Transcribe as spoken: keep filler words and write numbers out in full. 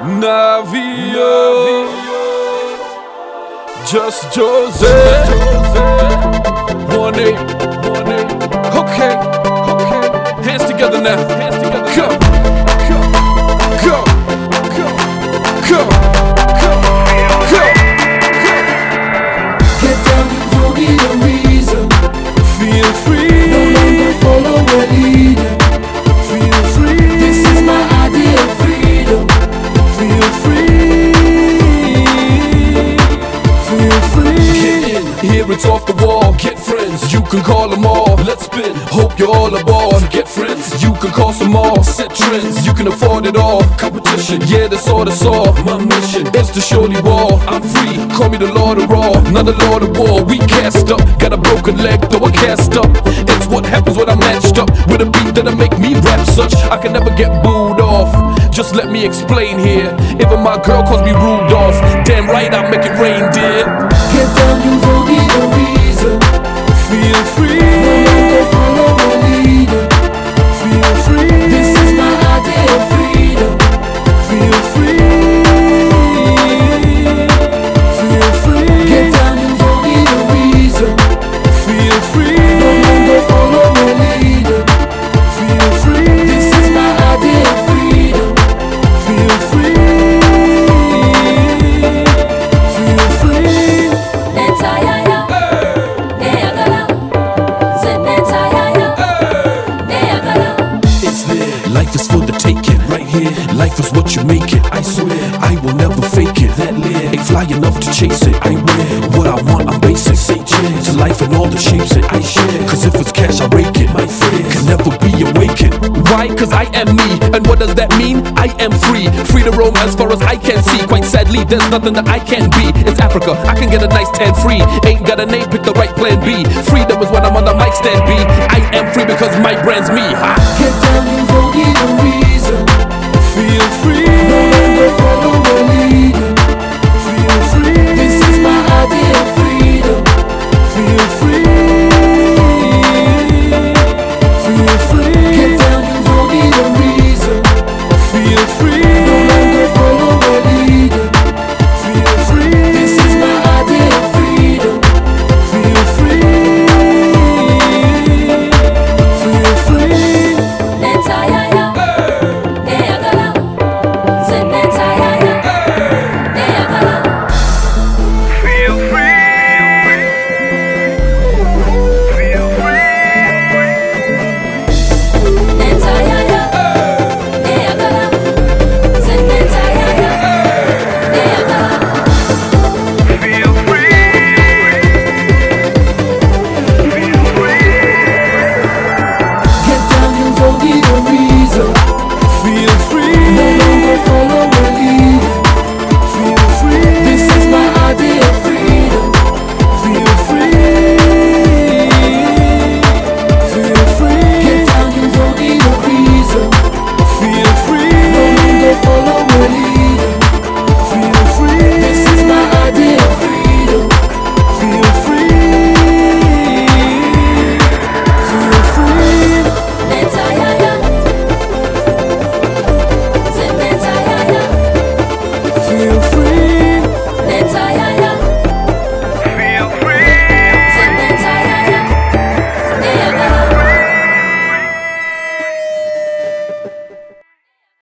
Navio, just Jose. One eight, one eight. Okay, okay. Hands together now. Hands together. Go, go, go, go, go, go, go. Get down, you don't need a reason. Feel free. No longer follow a leader. Feel free. This is my idea of freedom. Feel free. Feel free. Get in, here it's off the wall. Get friends, you can call them all. Let's spin, hope you're all aboard. Get friends, you can call some more. Set trends, you can afford it all. Competition, yeah, that's all that's all. My mission is to surely war. I'm free, call me the Lord of Raw, not the Lord of War. We cast up, got a broken leg, though I cast up. It's what happens when I'm matched up with a beat that'll make me rap such I can never get booed off. Just let me explain here. Even my girl calls me Rudolph. Damn right, I make it rain, dear. Get down, you don't need a reason. Feel free. No longer follow a leader. Feel free. This is my idea of freedom. Feel free. Feel free. Get down, you don't need a reason. Feel free. No longer follow a leader. Feel free. This is my idea of freedom. Feel free. Feel free. Netayaya, neyagala, ze netayaya, neyagala. It's there. Life is for the taking, right here. Life is what you make it. I swear, I will never fake it. That lit ain't fly enough to chase it. I wear what I want, I'm basic. Say cheers to life and all the shapes that I share. Cause if it's cash, I rake it. My fears can never be awakened. Why? Cause I am me. And what does that mean? I am free. Free to roam as far as I can see. Quite sadly, there's nothing that I can't be. It's Africa, I can get a nice tan free. Ain't got a name, pick the right plan B. Freedom is when I'm on the mic stand B. I am free because my brand's me. Ha! Get down, you